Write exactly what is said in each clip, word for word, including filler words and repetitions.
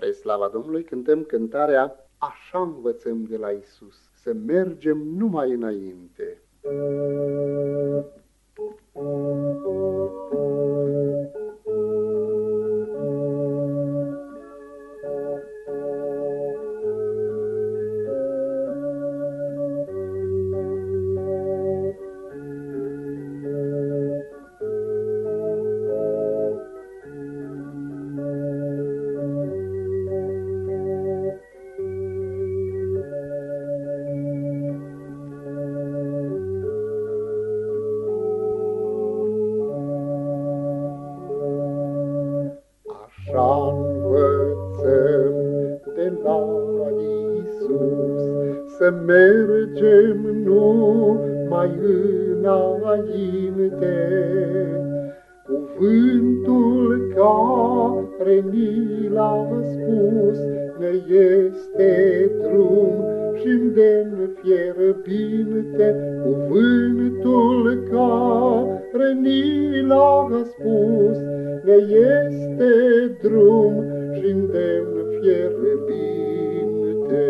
Spre slava Domnului cântăm cântarea Așa învățăm de la Isus, să mergem numai înainte. Așa învățăm de la Iisus, să mergem numai înainte. Cuvântul care ni l-a spus ne este drum și îndemn fierbinte. Cuvântul care ni l-a spus ne este drum și îndemn fierbinte.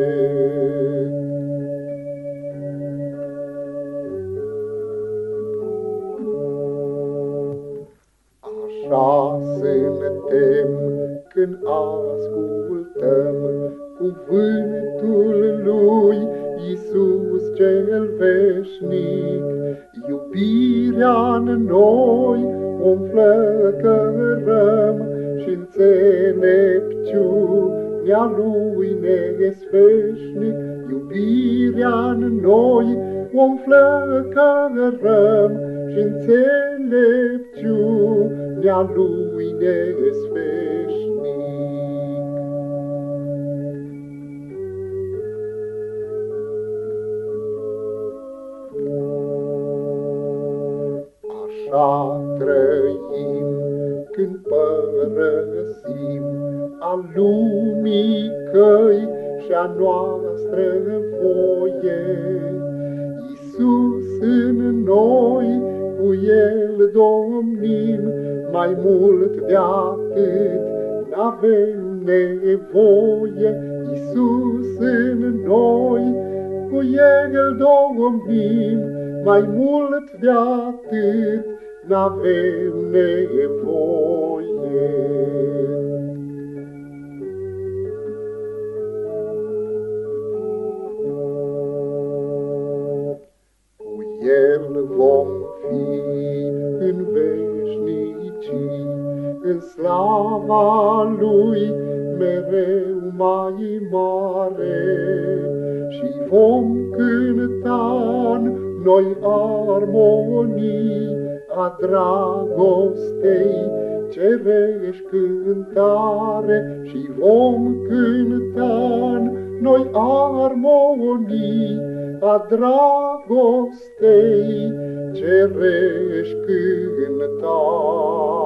Așa suntem când ascultăm cuvântul lui Iisus cel veșnic. Iubirea-n noi o înflăcărăm și înțelepciunea lui ne-s veșnic. Iubirea-n noi o înflăcărăm și înțelepciunea lui ne-s veșnic. Așa trăim când părăsim a lumii căi și-a noastră voie. Iisus în noi, cu El domnim, mai mult de atât n-avem nevoie. Iisus în noi, cu El domnim, mai mult de atât n-avem nevoie. Cu El vom fi în veșnicii, în slava Lui mereu mai mare, și vom cânta noi armonii a dragostei, cerești cântare, și vom cânta noi armonii a dragostei, cerești cântare.